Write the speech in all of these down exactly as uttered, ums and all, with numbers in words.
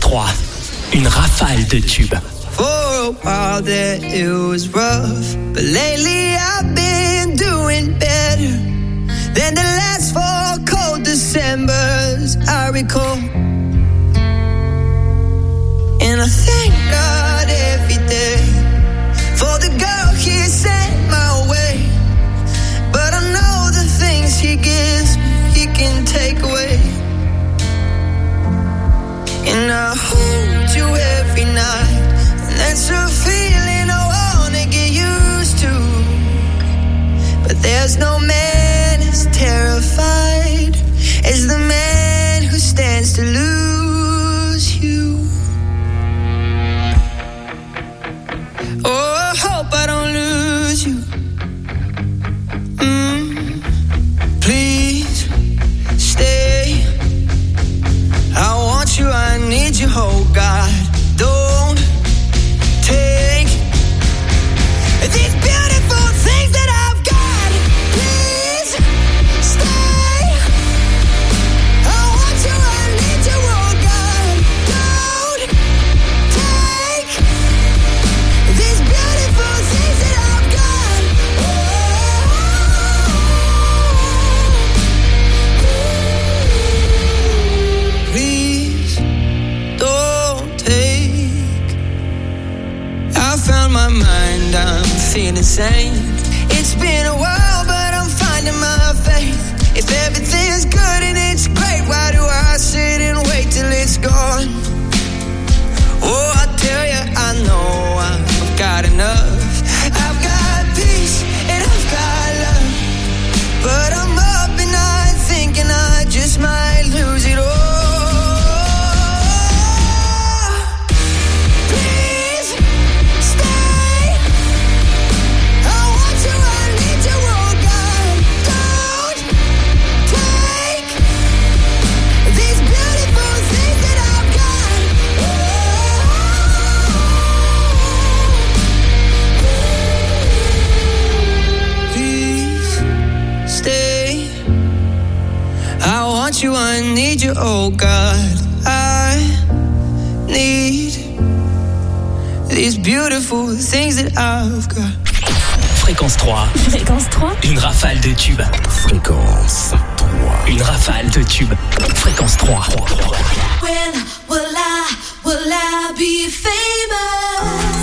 trois, une rafale de tubes. For a while there it was rough, but lately I've been doing better than the last four cold Decembers I recall. And I thank God every day for the girl He sent my way. But I know the things He gives me, He can take away. And I hold you every night, and that's a feeling I wanna get used to. But there's no man as terrified as the man who stands to lose you. Oh, I hope I don't lose you. Mm, please stay. I want you, I need you, oh God. Don't take these beautiful things that I've got. Please stay. I want you, I need you, oh God. Don't take these beautiful things that I've got. Oh, please don't take. I found my mind, I'm feeling sane. It's been a while, but I'm finding my faith. If everything's good and it's great, why do I sit and wait till it's gone? Oh, I tell you, I know I've got enough. I've got peace and I've got love, but I'm up at night thinking I just might lose it all. Please stay. I want you, I need you, oh God. Don't take these beautiful things that I've got. Please stay. I want you, I need you, oh God. I need these beautiful things that I've got. Fréquence trois, Fréquence trois. une rafale de tubes. Fréquence trois. Une rafale de tubes. Fréquence trois. When will I, will I be famous?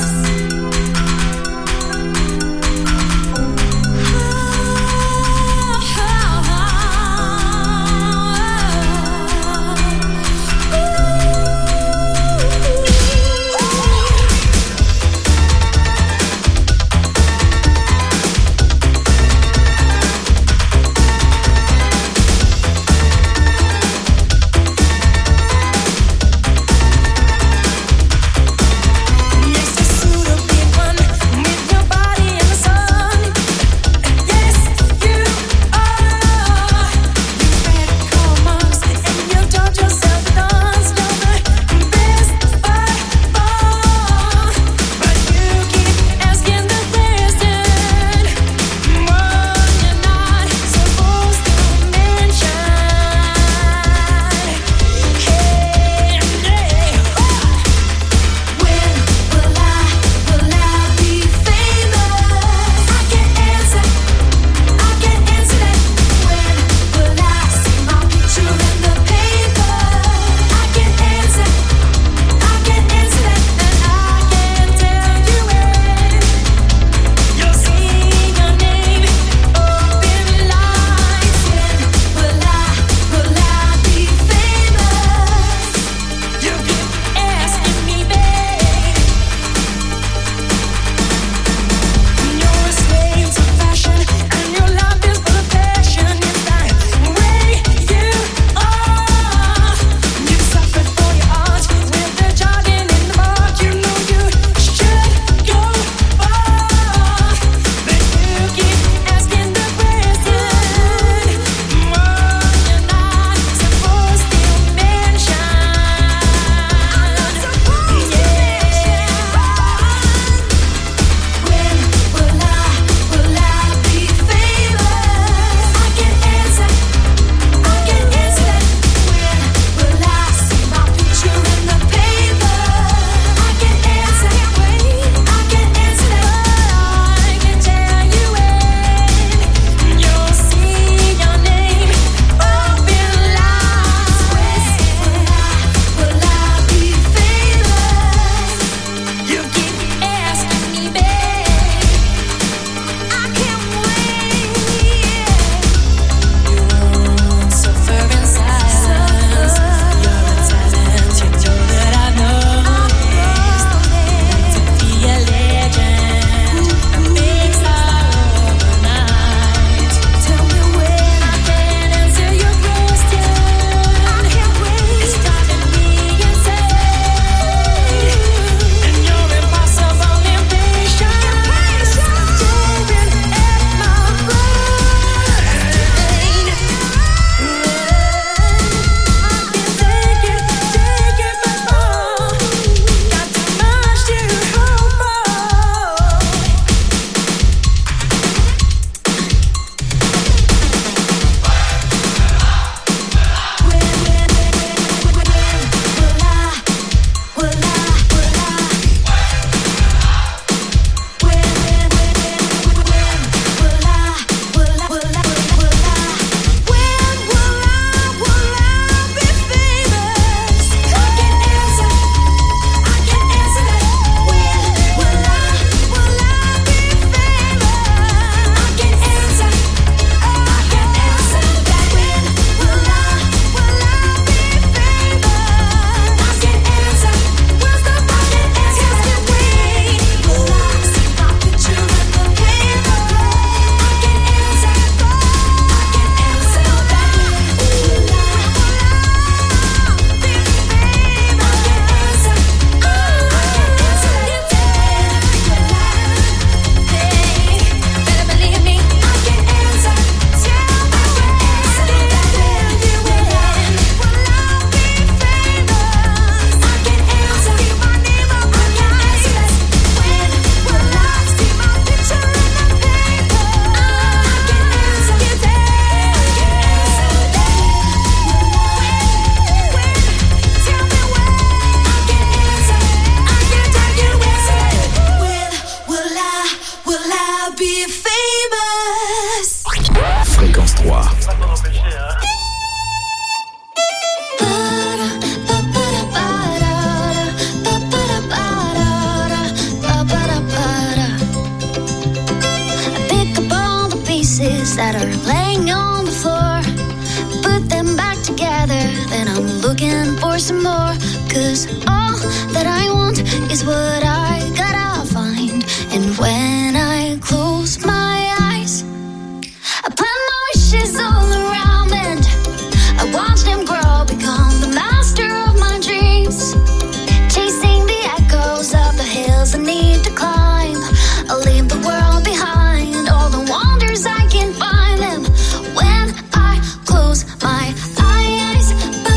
are laying on the floor. Put them back together, then I'm looking for some more. Cause all that I want is what I gotta find. And when I close my eyes, I plant my wishes all around and I watch them grow, become the master of my dreams. Chasing the echoes of the hills I need to climb. I'll leave the world behind, all the wonders I can find them when I close my eyes.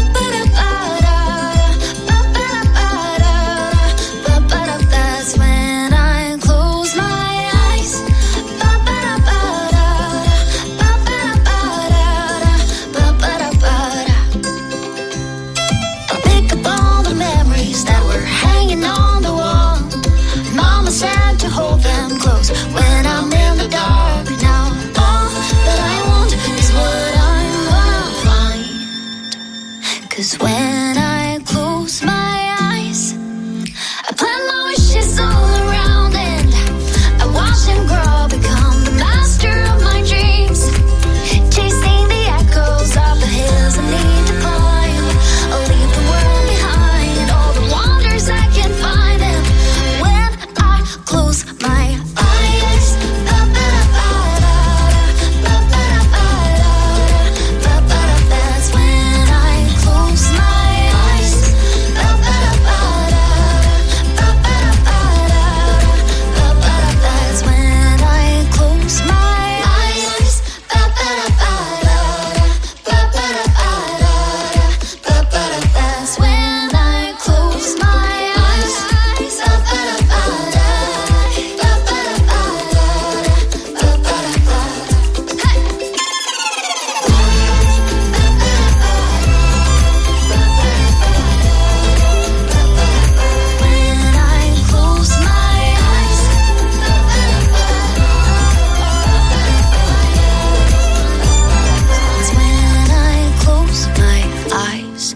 That's when I close my eyes. I'll pick up all the memories that were hanging on the wall. Mama said to hold them close when I'm in the dark. Now all that I want is what I'm gonna find. Cause when I close my eyes, I plant my wishes all around and I watch them grow, become the master of my dreams. Chasing the echoes of the hills I need to climb. I'll leave the world behind, all the wonders I can find them when I close my eyes. That's when I close my eyes. That's when I close my eyes. That's when I close my eyes. When I close my eyes. That's when I close my eyes.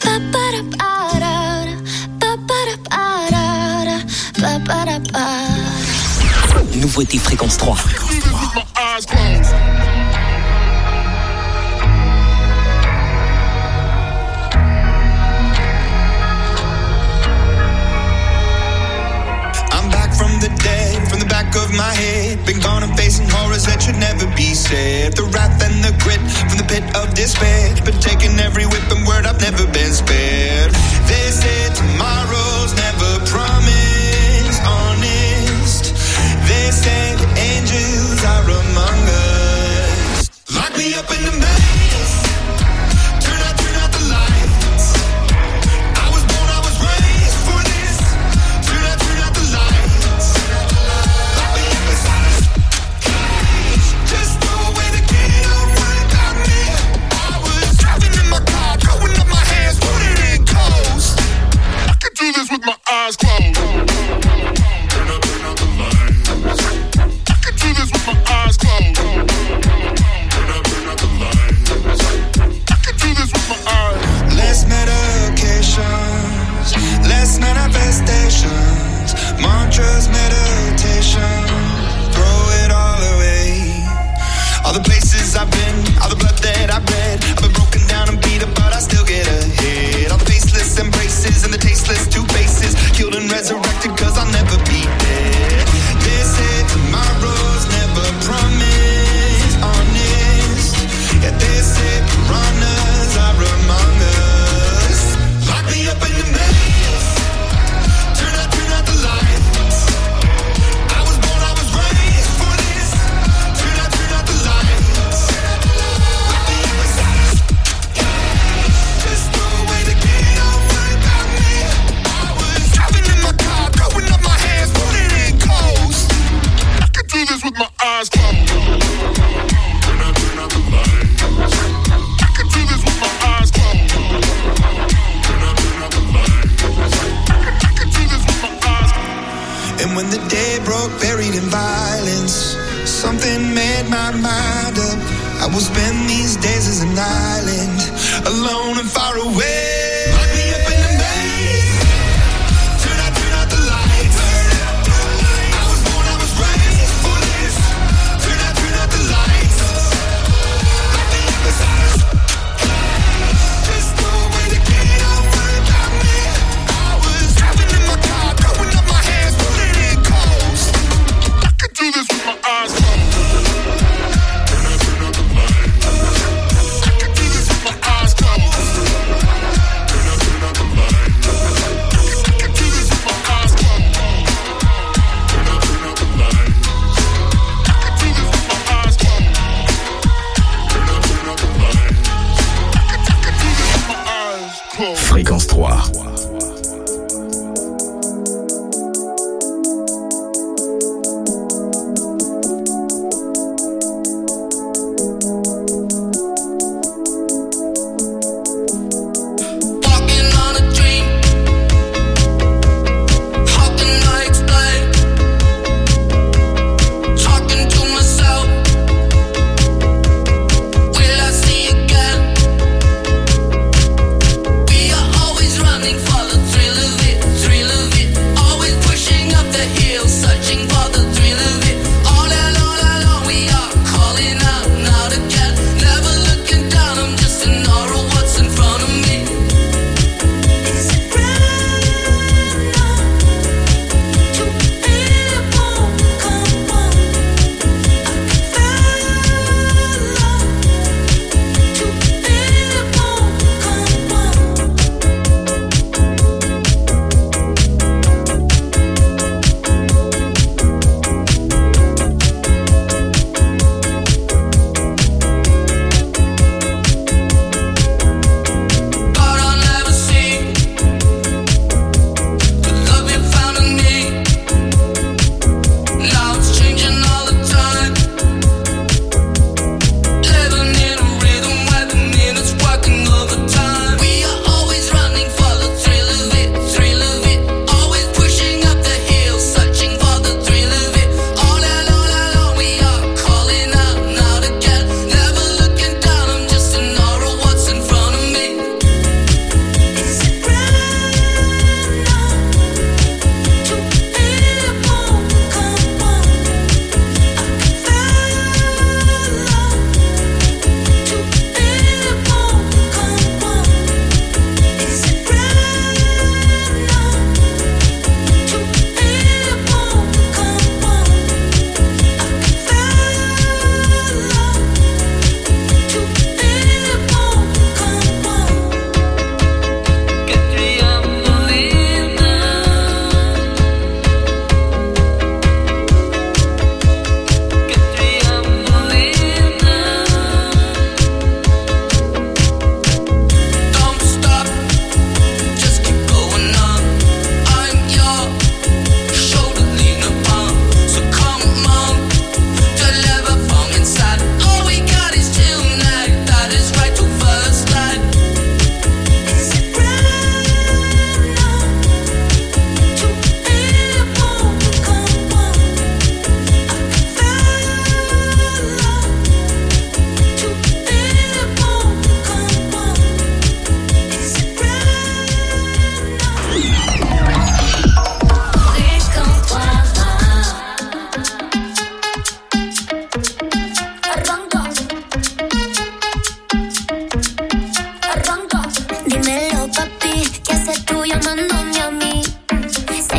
Nouveauté Fréquence trois. I'm back from the dead, from the back of my head. Been gone and facing horrors that should never be said. The wrath and the grit from the pit of despair. Been taking every whip and word, I've never been spared. They said tomorrow's never promised, honest. They said angels are among us. Lock me up in the maze. Turn out, turn out the lights. I was born, I was raised for this. Turn out, turn out the lights. Lock me up inside this cage. Just throw away the key, don't worry about me. I was driving in my car, throwing up my hands, putting it in coast. I could do this with my eyes closed. Turn out, turn out the lights. I could do this with my eyes closed. Turn out, turn out the lights. I could do this with my eyes. Less medications, less manifestations, mantras, meditation, throw it all away. All the places I've been, all the blood that I've bled, I've been broken down and beat up, but I still get ahead. All the faceless embraces and the tasteless two faces, killed and resurrected cause I'll never be dead. They said tomorrow's never promised, honest. Yeah, they said piranhas are among us. Lock me up in the maze. Turn out, turn out the lights. I was born, I was raised for this. Turn out, turn out the lights. Lock me up inside this cage. Just throw away the key, don't worry about me. I was driving in my car, throwing up my hands, putting it in coast. I could do this with my eyes closed. Turn out, turn out the lights. I could do this with my eyes closed. Turn out, turn out the lights. I could do this with my eyes closed. And when the day broke, buried in violence, something made my mind up. I will spend these days as an island, alone and far away. Lock me up in the maze. Turn out, turn out the lights. I was born, I was raised for this. Turn out, turn out the lights.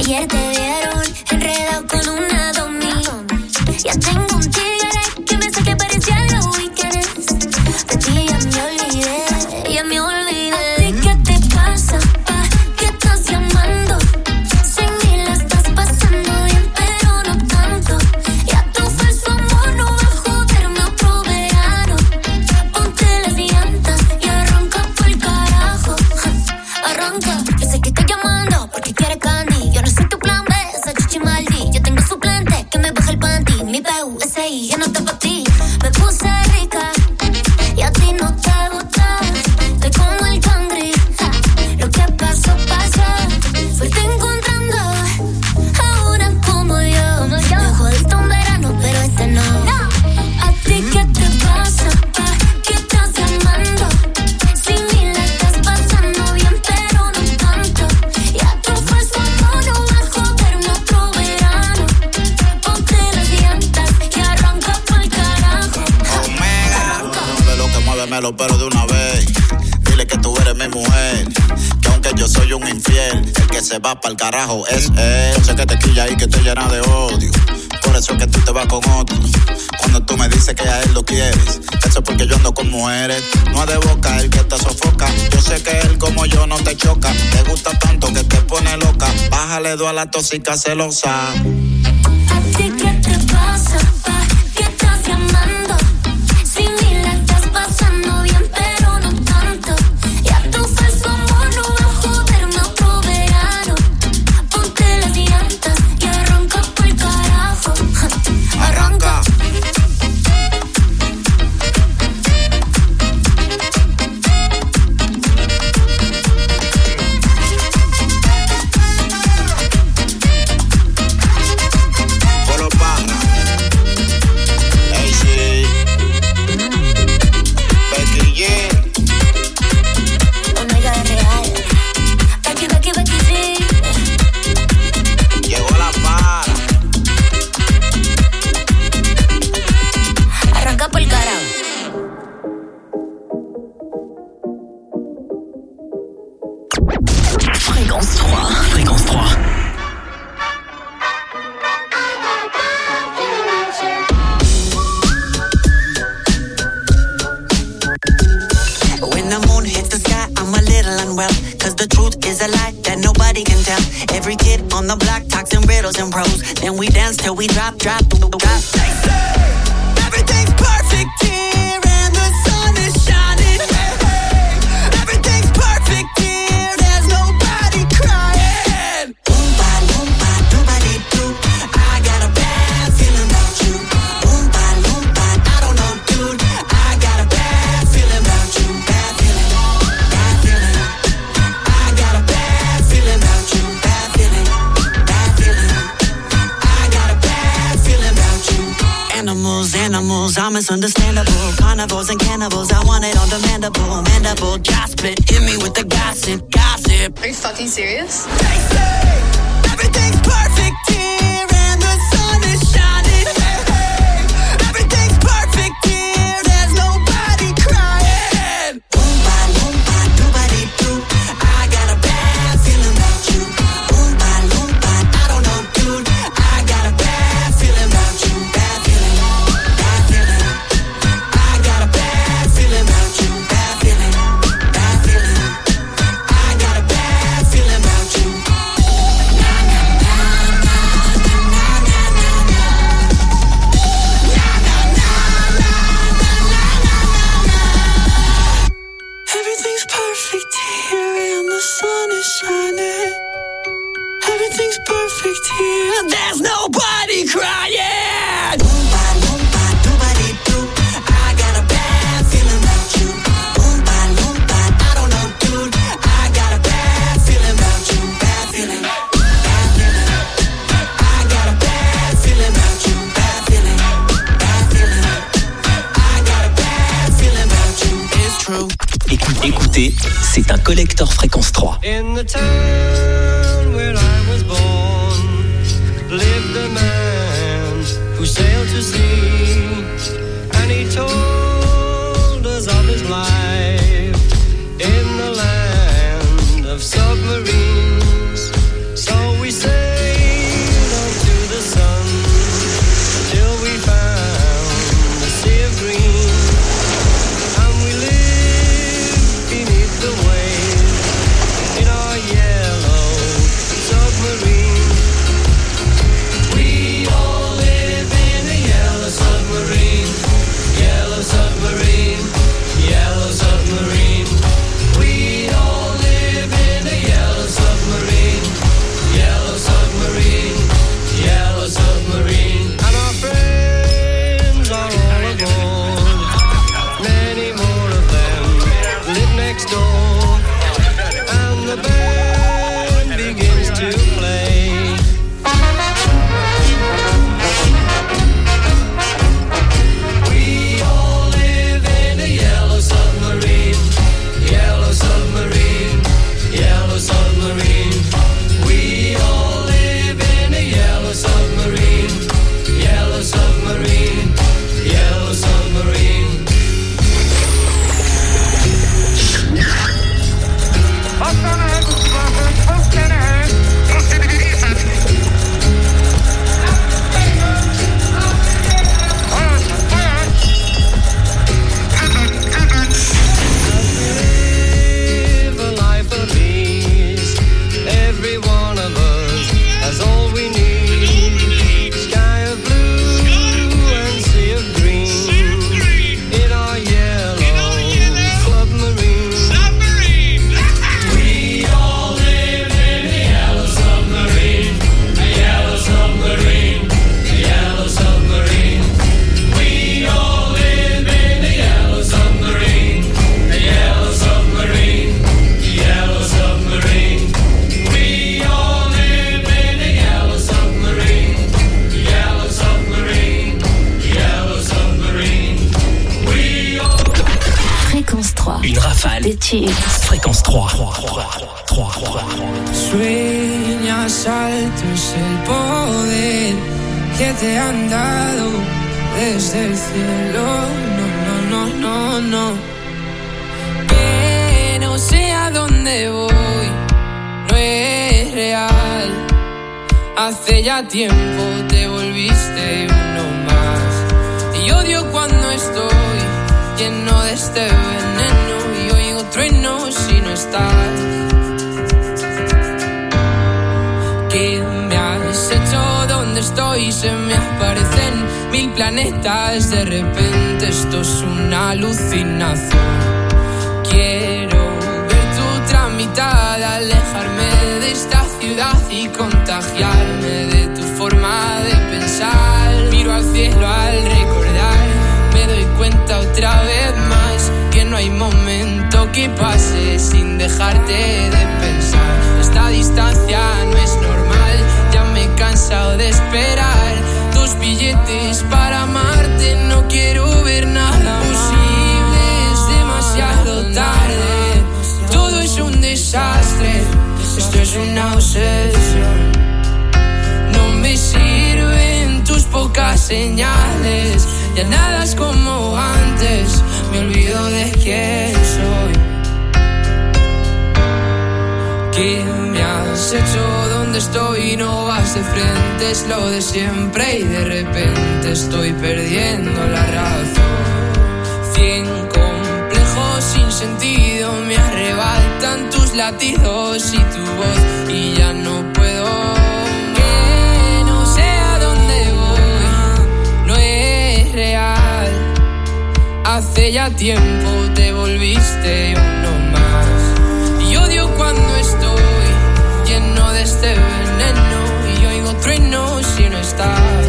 Ayer te vieron enredado con una domi. Ya tengo un tigre que me saque parecía los weekends. De ti ya me olvidé, ya me olvidé. ¿A ti qué te pasa? ¿Pa' qué estás llamando? Sin mí la estás pasando bien, pero no tanto. Ya tu falso amor no va a joderme otro verano. Ponte las llantas y arranca por carajo. Arranca, yo sé que estoy llamando porque quieres candy. Yo no soy tu plan B, esa chichi maldi. Yo tengo suplente que me baja el panty. Mi P U S I, ya no está pa' ti. Me puse rica y a ti no te gusta. Estoy como el cangri, ja. Lo que pasó, pasó. Suerte encontrando a una como yo. Me jodiste un verano, pero este no. ¿A ti qué te pasa? ¿Pa' qué estás llamando? Sin mí la estás pasando bien, pero no tanto. Ya tu falso amor no va a joderme otro verano. Ponte las llantas y arranca pa'l carajo. Omega, de lo que muévemelo, pero de una vez. Dile que tú eres mi mujer, que aunque yo soy un infiel, el que se va pa'l carajo es él. Yo sé que te quilla y que te llena de odio, por eso es que tú te vas con otro. Cuando tú me dices que a él lo quieres, eso es porque yo ando con mujeres. No es de boca el que te sofoca, yo sé que él como yo no te choca. Te gusta tanto que te pone loca, bájale dos a la tóxica celosa. ¿A ti qué te pasa? ¿Pa' qué estás llamando? Sin mí la estás pasando bien, pero no tanto. Ya tu falso amor no va a joderme otro verano. Ponte las llantas y arranca pa'l carajo. Arranca. Polo Pana, A C, Becky G. Omega de real. Becky, Becky, Becky, sí. Llegó la para. Arranca pa'l carajo. Fréquence trois. Fréquence trois. When the moon hits the sky, I'm a little unwell. Cause the truth is a lie that nobody can tell. Every kid on the block talks in riddles and prose. Then we dance till we drop, drop, drop. They say everything's perfect here and the sun is shining. Hey, hey. Everything's perfect here, there's nobody crying. Oompa, loompa, doobity doo. I got a bad feeling about you. Oompa, loompa, I don't know, dude. I got a bad feeling about you. Bad feeling, bad feeling. I got a bad feeling about you. Bad feeling, bad feeling. I got a bad feeling about you. Animals, animals, I'm misunderstandable. Carnivores and cannibals, I want it on demandable. Mandible, gasp it, hit me with the gossip, gossip. Are you fucking serious? They say everything's perfect here and the sun is shining. Hey, hey. Everything's perfect here, there's nobody crying. Oompa, loompa, doobity doo. I got a bad feeling about you. Oompa, loompa, I don't know, dude. I got a bad feeling about you. Bad feeling, bad feeling. I got a bad feeling about you. Bad feeling, bad feeling. I got a bad feeling about you. Na na na na na na na na na. Na na na na na na na na. Everything's perfect here and the sun is shining. Everything's perfect here. There's nobody crying. Oompa, loompa, doobity doo. I got a bad feeling about you. Oompa, loompa, I don't know, dude. I got a bad feeling about you. Bad feeling, bad feeling. I got a bad feeling about you. Bad feeling, bad feeling. I got a bad feeling about you. It's true. Écoutez, écoutez, c'est un collector Fréquence trois. In the town where I was born lived a man who sailed to sea, and he told us of his life in the land of submarines. So we sailed tubes. Fréquence trois. Sueñas alto es el poder que te han dado desde el cielo. No, no, no, no, no. Que no sé a dónde voy, no es real. Hace ya tiempo te volviste uno más. Y odio cuando estoy lleno de este veneno y oigo truenos si no estás. ¿Qué me has hecho? ¿Dónde estoy? Se me aparecen mil planetas. De repente esto es una alucinación. Quiero ver tu tramitada, alejarme de esta ciudad y contagiarme de tu forma de pensar. Miro al cielo al recordar, me doy cuenta otra vez más que no hay momento que pase sin dejarte de pensar. Esta distancia no es normal, ya me he cansado de esperar tus billetes para amarte. No quiero ver nada posible, es demasiado tarde. Todo es un desastre, esto es una obsesión. No me sirven tus pocas señales, ya nada es como antes, me olvido de quién soy. ¿Qué me has hecho? ¿Dónde estoy? No vas de frente, es lo de siempre y de repente estoy perdiendo la razón. Cien complejos sin sentido me arrebatan tus latidos y tu voz y ya no puedo. Que no sé a dónde voy, no es real. Hace ya tiempo te volviste uno más. Y odio cuando estoy lleno de este veneno y oigo truenos si no estás.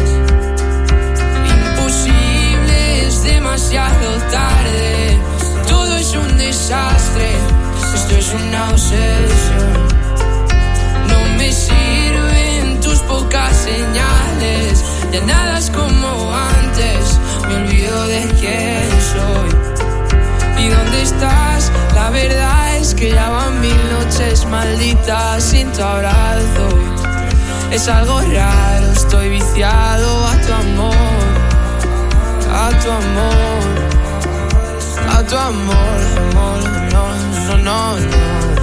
Imposible, es demasiado tarde. Todo es un desastre, esto es una obsesión. No me sirven tus pocas señales, ya nada es como antes, me olvido de quién soy. ¿Y dónde estás? La verdad es que ya van mil noches malditas sin tu abrazo. Es algo raro, estoy viciado a tu amor, a tu amor, a tu amor, amor, no, no, no, no.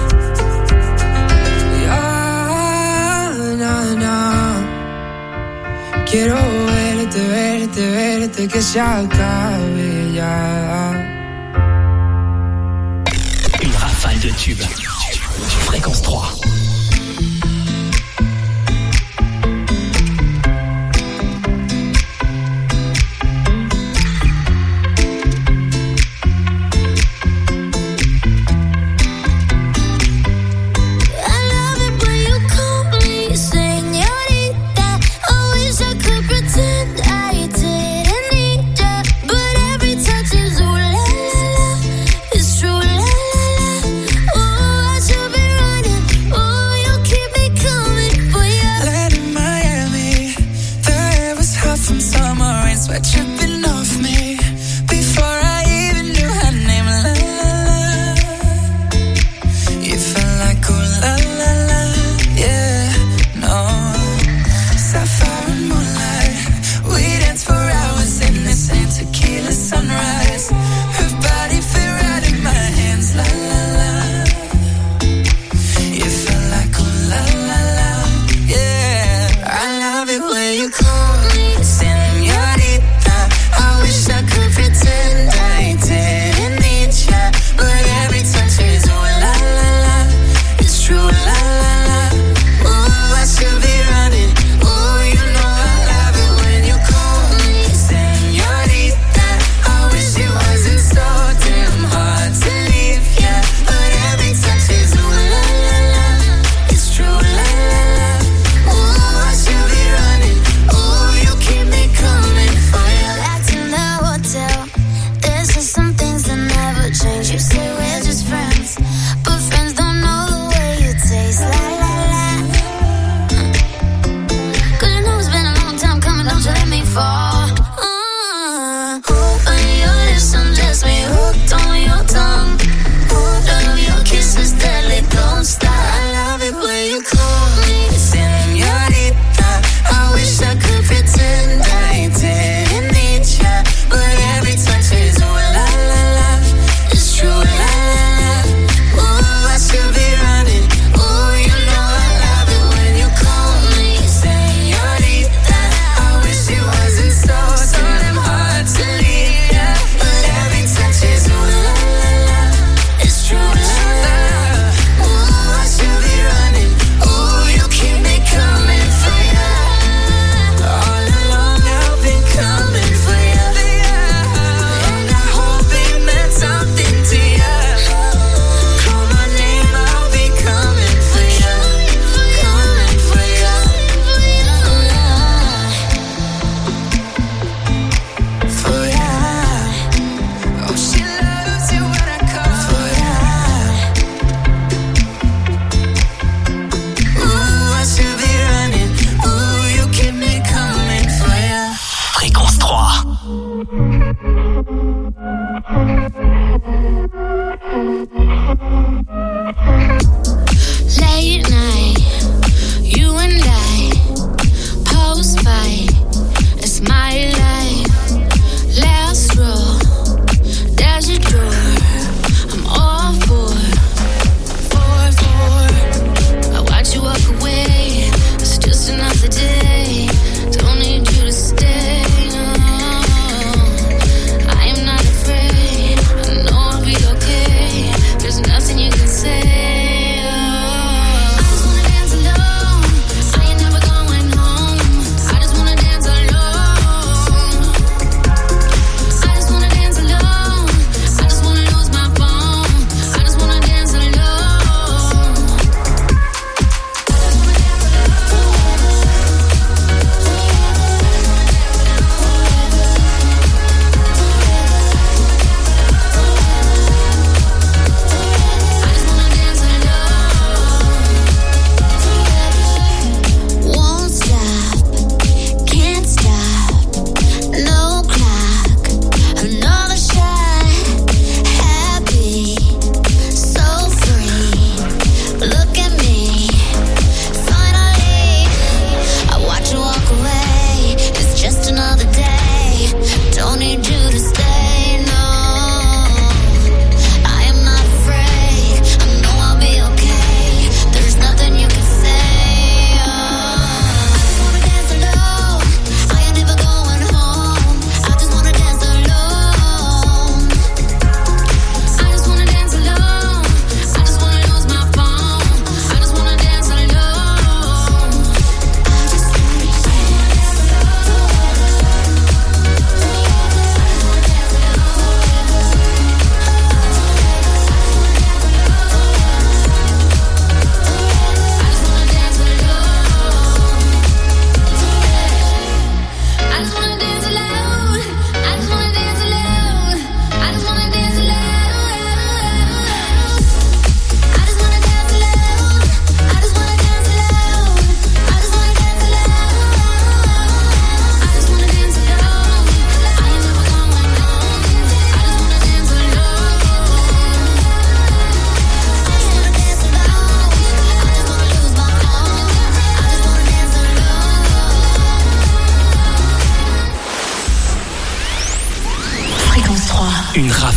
Ya, na, na. Quiero verte, verte, verte, que se acabe ya. Une rafale de tubes. Fréquence trois. Ooh,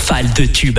rafale de tubes.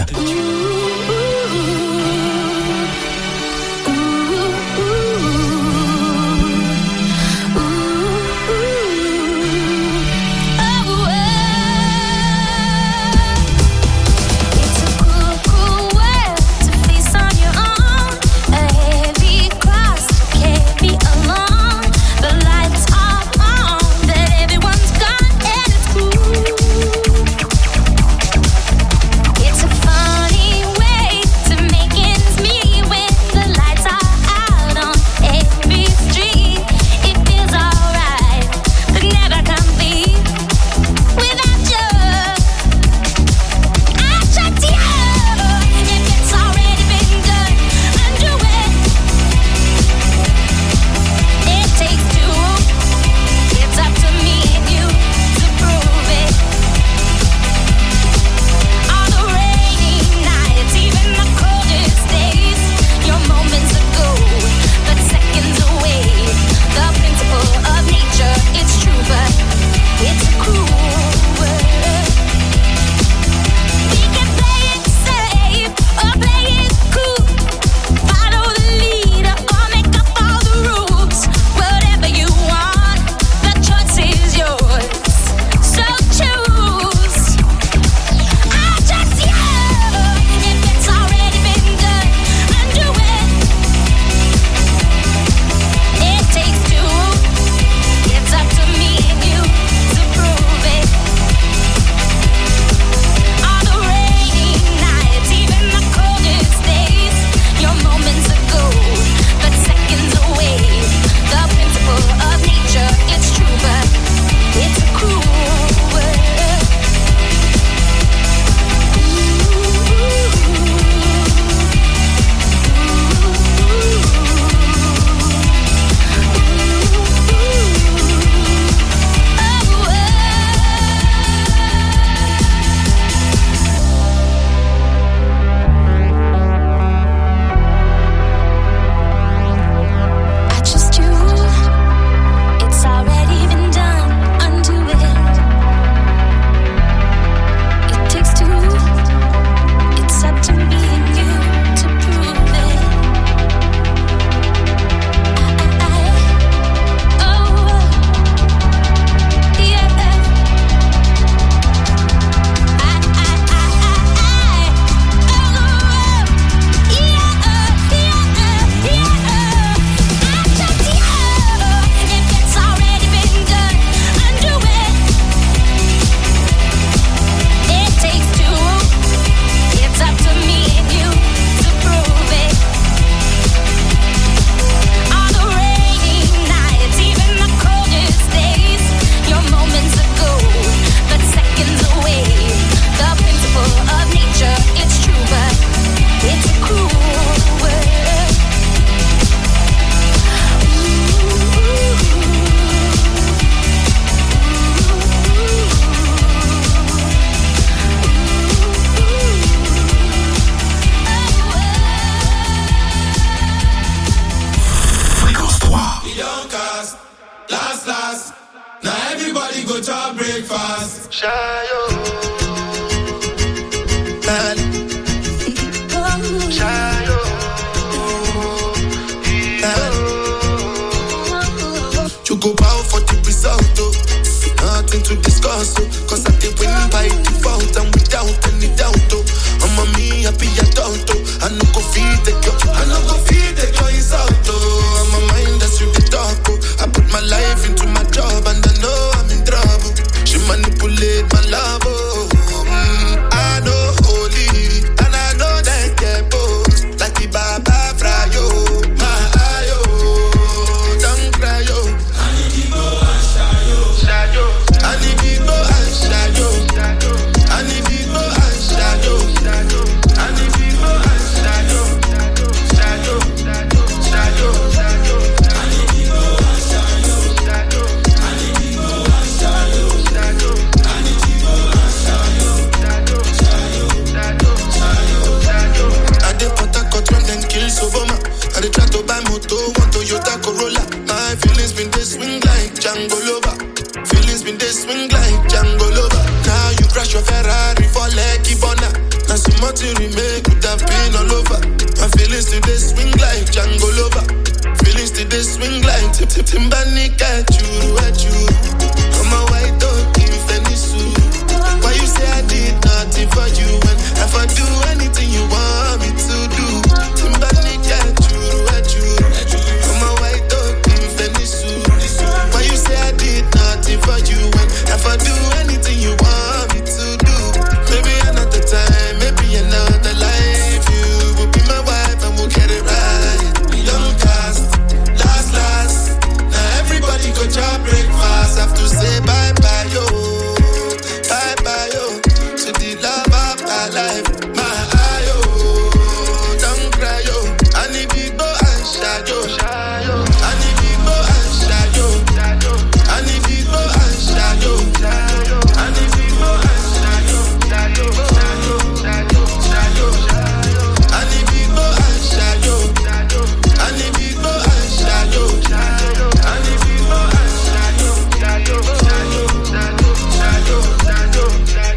Feelings been they swing like Django Lover. Now you crash your Ferrari for Lucky Bona. Now so much to remake could have been all over. My feelings today swing like Django Lover. Feelings today swing like Tip Tip Timbani at you, at you. I'm a white dog in Venice. Why you say I did nothing for you when if I do anything you want me to do? Timbani at you, at you. I'm a white dog in Venice. Why you say I did nothing for you when if I do anything you want me to do? Maybe another time, maybe another life. You will be my wife and we'll get it right. Young cast, last, last. Now everybody go job breakfast. Have to say bye bye, yo. Bye bye, yo. To the love of my life. My eye, yo. Don't cry, yo. I need people and shadow. I need people and shadow. I need people and shadow. I need people and shadow. Shadow, shadow, shadow, shadow. I need people and shadow. I need people and shadow. I need people and shadow. Shadow, shadow, shadow, shadow,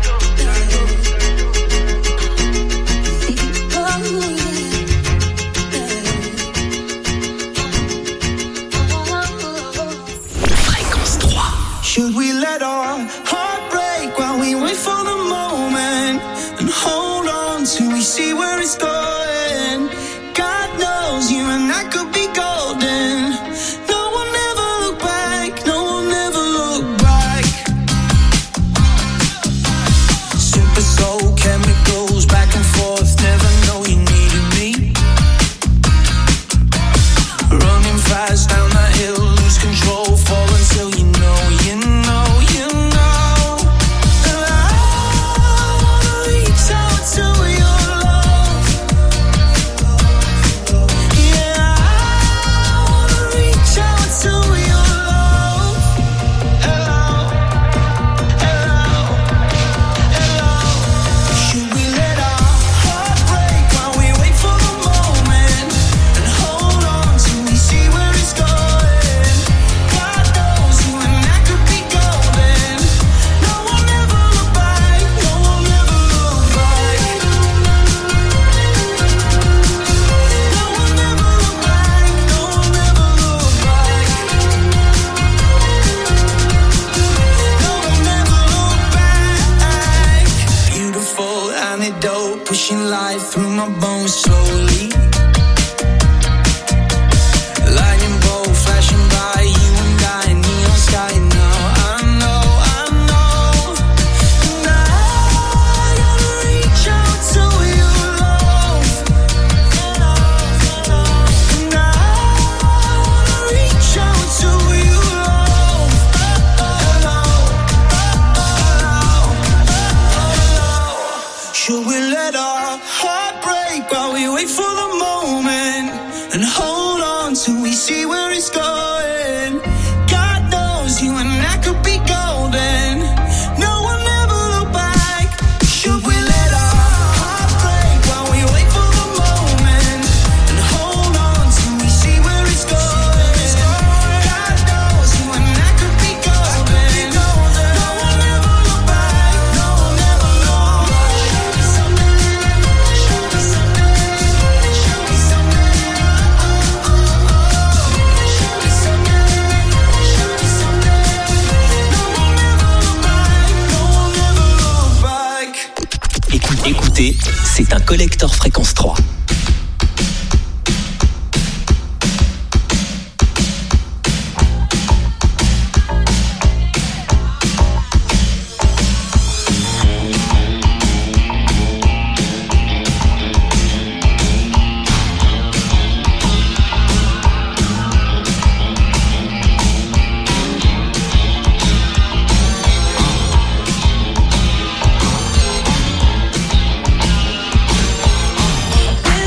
Fréquence trois. Should we let our heart break while we wait for the moment and hold on till we see where it's going? God knows you and I could be golden. No one ever look back, no one ever look back. Super soul chemicals back and forth, never know you needed me. Running fast down that hill, lose control, fall until you know, you know, you know. And I wanna reach out to your love. Yeah, I wanna reach out to your love. Hello, hello, hello. Should we let our heart break while we wait for the moment and hold on till we see where it's going? God knows you and I could be golden. No one ever look back, no one ever look back. No one ever look back, no one ever look back. No one ever look back. Beautiful antidote, pushing life through my bones slowly. Lightning bolt flashing by, you and I, neon sky now. I know, I know. And I gotta reach out to your love. And I wanna reach out to your love. Hello, hello. Should we let our heart break while we wait for the moment and hold on till we see where it's going? God knows you and I could be golden. No one ever look back. Should we let our heart break while we wait for the moment and hold on till we see where it's going? God knows you and I could be golden. No one ever look back. No one ever look back. Show me something. Show me something. Show me something. Oh, oh, oh. Show me something. Show me something. No one ever look back. No one ever look back. Écoutez, écoutez, c'est un collector Fréquence trois. I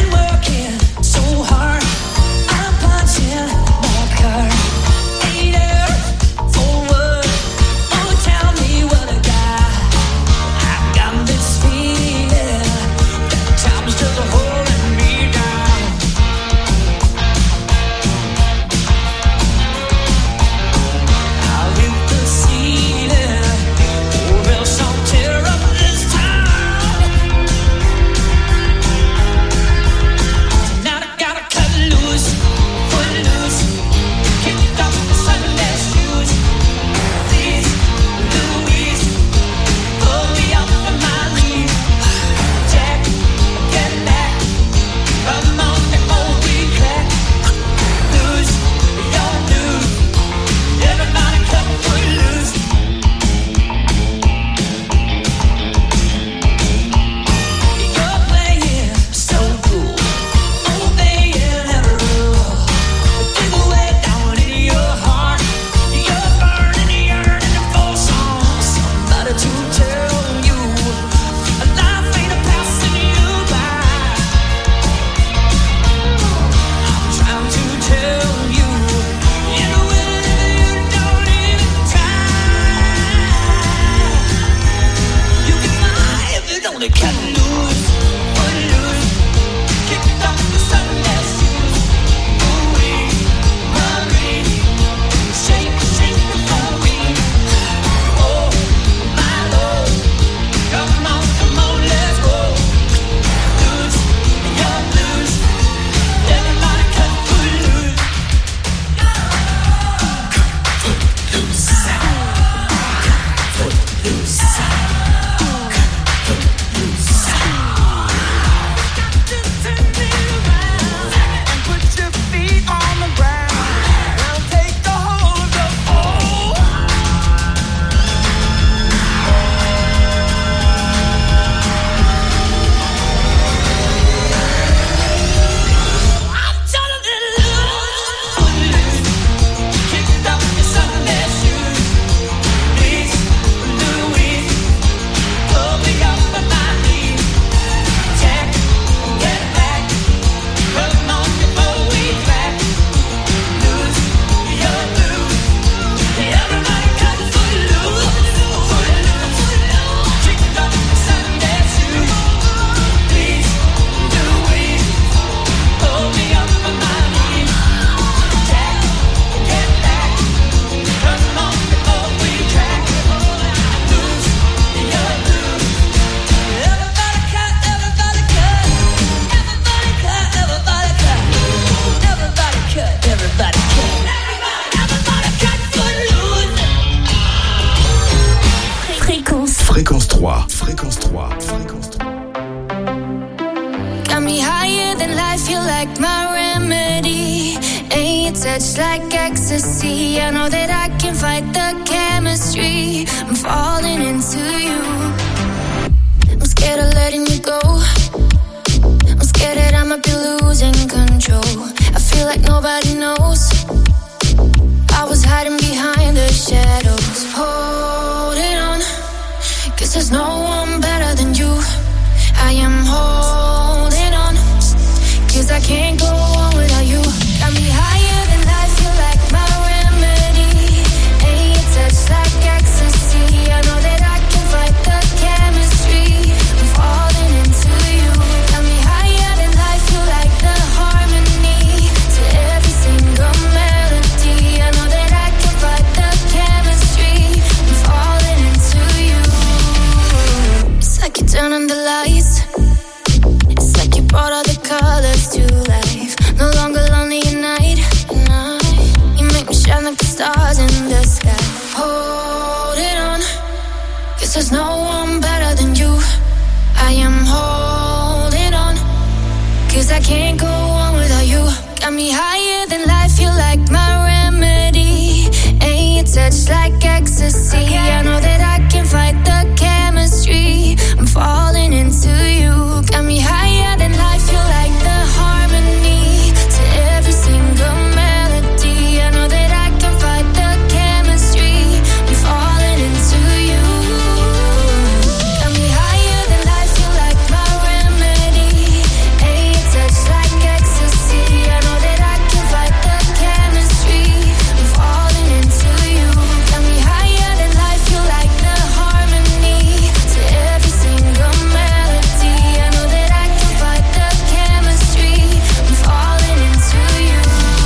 touch like ecstasy. I know that I can fight the chemistry. I'm falling into you. I'm scared of letting you go. I'm scared that I might be losing control. I feel like nobody knows. I was hiding behind the shadows, holding on, 'cause there's no one better than you. I am holding on, 'cause I can't go on without you. Got me higher than life, feel like my remedy. Ain't your touch like ecstasy. I know that I can fight the chemistry. I'm falling into you. Got me higher than life, feel like the harmony to every single melody. I know that I can fight the chemistry. I'm falling into you. It's like you turn on the lights. It's like you brought all the colors to life. No longer lonely at night, at night. You make me shine like the stars in the sky. Holding on, 'cause there's no one better than you. I am holding on, 'cause I can't go on without you. Got me higher than life, feel like my remedy. Ain't your touch like ecstasy. I know that I can fight the chemistry. I'm falling into you. Got me higher than life, feel like the harmony to every single melody. I know that I can fight the chemistry. I'm falling into you. Got me higher than life, feel like my remedy. Ain't your touch like ecstasy. I know that I can fight the chemistry. I'm falling into you. Got me higher than life, feel like the harmony to every single melody. I know that I can fight the chemistry. I'm falling into you.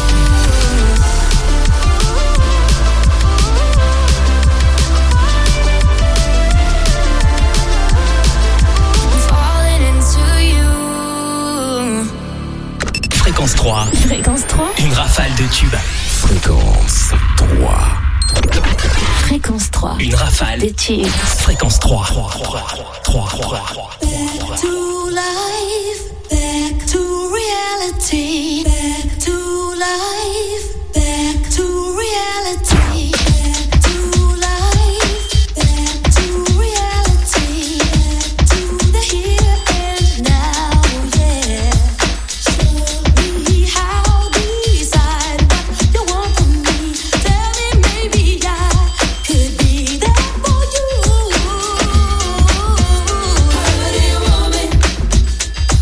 I'm falling into you. Fréquence trois. Fréquence trois. Une rafale de tubes. Fréquence trois. Fréquence trois. Une rafale Des tubes. Fréquence trois. trois, trois, trois, trois. Back to life, back to reality, back to life, back to reality, back to life, back to reality, back to the here and now, yeah. Show me how, decide what you want from me. Tell me maybe I could be there for you. How do you want me?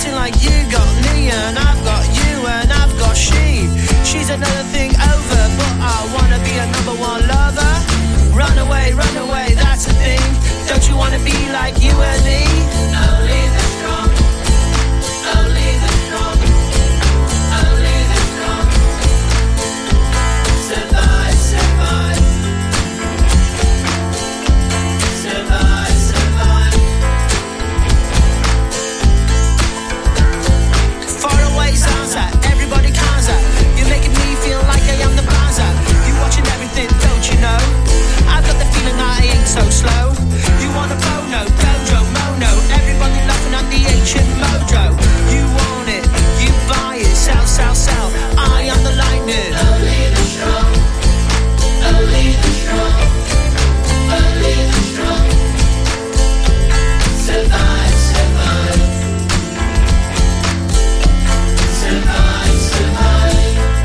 dancing like you got me and I've got you and I've got she. She's another thing over, but I wanna be a number one lover. Run away, run away, that's the thing. Don't you wanna be like you and me? Only the strong, only the strong, only the strong survive, survive, survive, survive. Far away sounds like everybody counts out. You're making me feel like I am the bouncer. You watching everything, don't you know? I've got the feeling that I ain't so slow. You want a bono, dojo, mono. Everybody laughing at the ancient mojo. You want it, you buy it. Sell, sell, sell. I am the lightning. Only the strong, only the strong, only the strong survive, survive, survive, survive.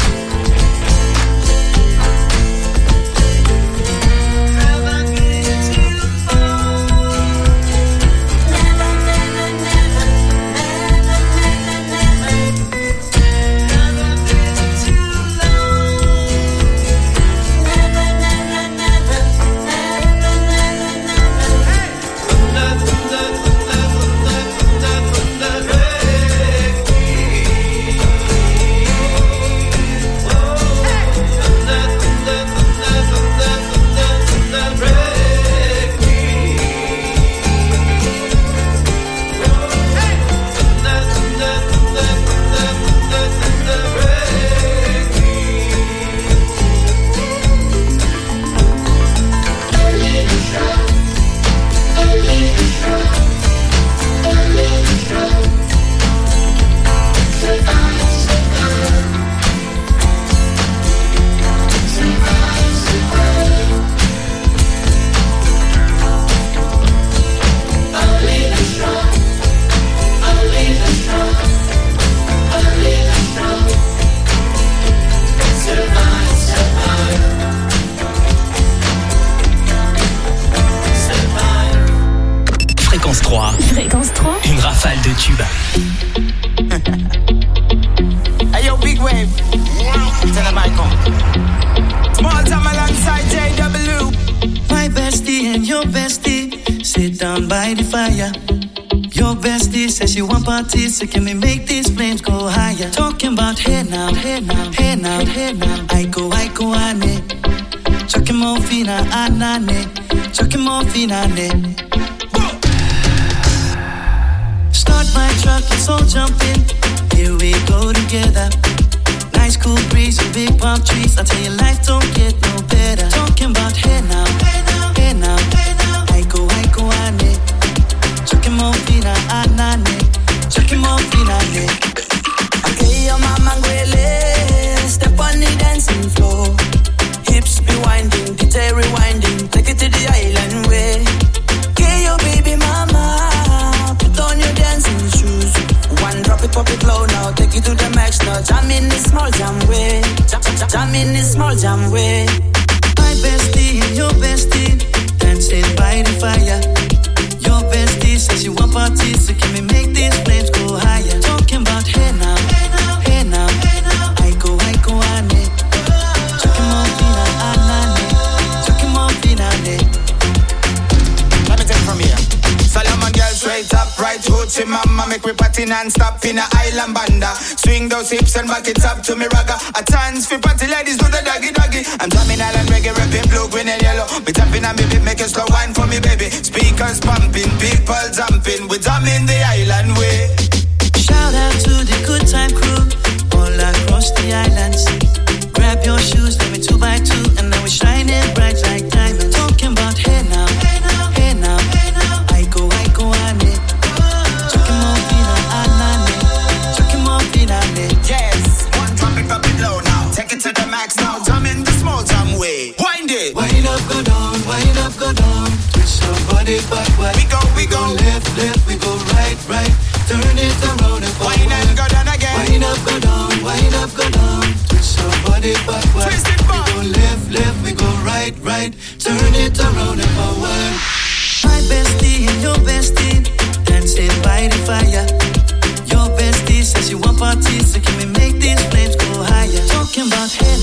Fréquence trois. Une rafale de tubes. Hey yo, big wave. Tell them I come. Small time alongside J W. My bestie and your bestie sit down by the fire. Your bestie says she want parties, so can we make these flames go higher? Talking about hey now, hey now, hey now, hey now. I go, I go, ane. Chucking more fina, anane. Chucking more fina, ne. Start my truck, let's all jump in. Here we go together. Nice cool breeze and big palm trees. I tell you, life don't get no better. Talking about hey now, hey now, hey now, hey now. I go, I go, ane. Chucking more fina, anane. Chucking more fina, ne. Okay, your mama ngwele. Step on the dancing floor. Hips be winding, detail rewinding. Take it to the island way. Okay, your baby mama. Drop it, pop it low now, take it to the max now. Jam in this small jam way, jam, jam, jam in this small jam way. My bestie and your bestie dancing by the fire. Your bestie says you want parties, so can we make these flames go higher? Talking about hey now, hey now, hey now, hey now. I go, I go, ane. Chucking more fina, anane. Chucking more fina, ne. Let me take it from here. Solomon girl straight up, right hoochie mama. Make me party non-stop in a island banda. Swing those hips and back it up to me ragga. A chance for party ladies do the doggy doggy. I'm drumming island reggae, rapping blue, green and yellow. We tapping and baby, make a slow wine for me baby. Speakers pumping, people jumping. We drumming the island way. Shout out to the good time crew all across the islands. Grab your shoes, let me two by two, and now we're shining bright like diamonds. Talking about hey now, hey now, hey now, hey now. I go, I go, ane. Chucking more fina, anane. Chucking more fina, ne. Yes, one drop it, drop it low now. Take it to the max now. Jam in the small jam way. Wind it. Wind up, go down, wind up, go down. Twist your body backward. We go, we go. We go left, left, we go right, right. Turn it around and forward. Wind and go down again. Wind up, go down, wind up, go down. Twist your body backward. Twist it back. We go left, left, we go right, right. Turn it around and forward. My bestie and your bestie dancing by the fire. Your bestie my head.